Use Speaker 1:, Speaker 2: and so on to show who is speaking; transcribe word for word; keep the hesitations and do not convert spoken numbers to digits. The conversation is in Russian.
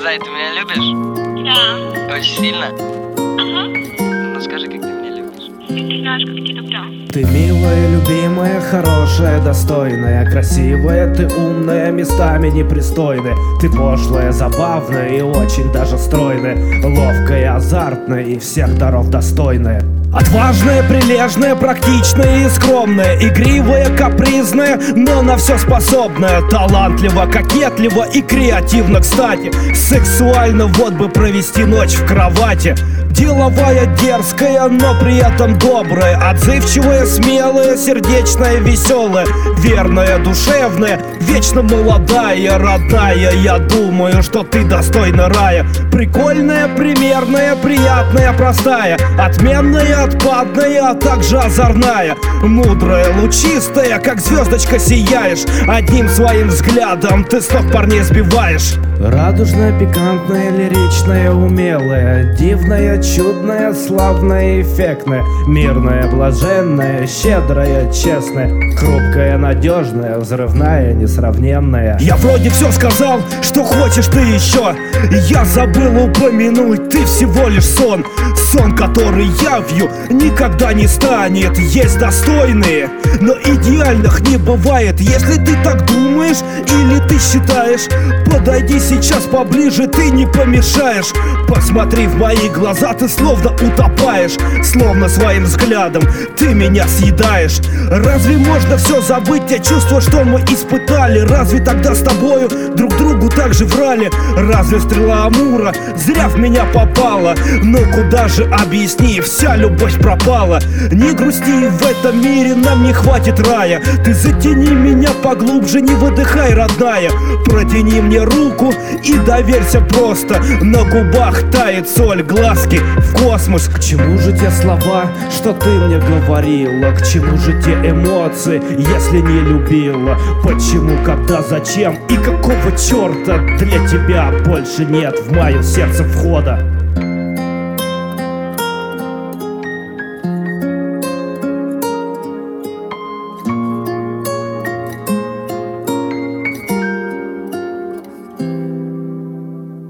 Speaker 1: Зай, ты меня любишь?
Speaker 2: Да.
Speaker 1: Очень сильно?
Speaker 2: Ага.
Speaker 1: Ну скажи, как ты меня любишь.
Speaker 2: Ты знаешь, как я люблю.
Speaker 3: Ты милая, любимая, хорошая, достойная, красивая, ты умная, местами непристойная. Ты пошлая, забавная и очень даже стройная, ловкая, азартная и всех даров достойная. Отважная, прилежная, практичная и скромная, игривая, капризная, но на все способная. Талантлива, кокетлива и креативно, кстати. Сексуально вот бы провести ночь в кровати. Деловая, дерзкая, но при этом добрая, отзывчивая, смелая, сердечная, веселая, верная, душевная, вечно молодая, родная. Я думаю, что ты достойна рая. Прикольная, примерная, приятная, простая, отменная, отпадная, а также озорная, мудрая, лучистая, как звездочка сияешь. Одним своим взглядом ты с ног парней сбиваешь. Радужная, пикантная, лиричная, умелая, дивная, чудная, славная, эффектная, мирная, блаженная, щедрая, честная, хрупкая, надежная, взрывная, несравненная. Я вроде все сказал, что хочешь ты еще. Я забыл упомянуть, ты всего лишь сон. Сон, который я вью, никогда не станет. Есть достойные, но идеальных не бывает. Если ты так думаешь или ты считаешь, подойди сейчас поближе, ты не помешаешь. Посмотри в мои глаза, ты словно утопаешь, словно своим взглядом ты меня съедаешь. Разве можно все забыть, те чувства, что мы испытали? Разве тогда с тобою друг другу так же врали? Разве стрела Амура зря в меня попала? Но куда же, объясни, вся любовь пропала? Не грусти, в этом мире нам не хватит рая. Ты затяни меня поглубже, не выдыхай, родная. Протяни мне руку и доверься просто. На губах тает соль, глазки в космос. К чему же те слова, что ты мне говорила? К чему же те эмоции, если не любила? Почему, когда, зачем и какого черта для тебя больше нет в мое сердце входа?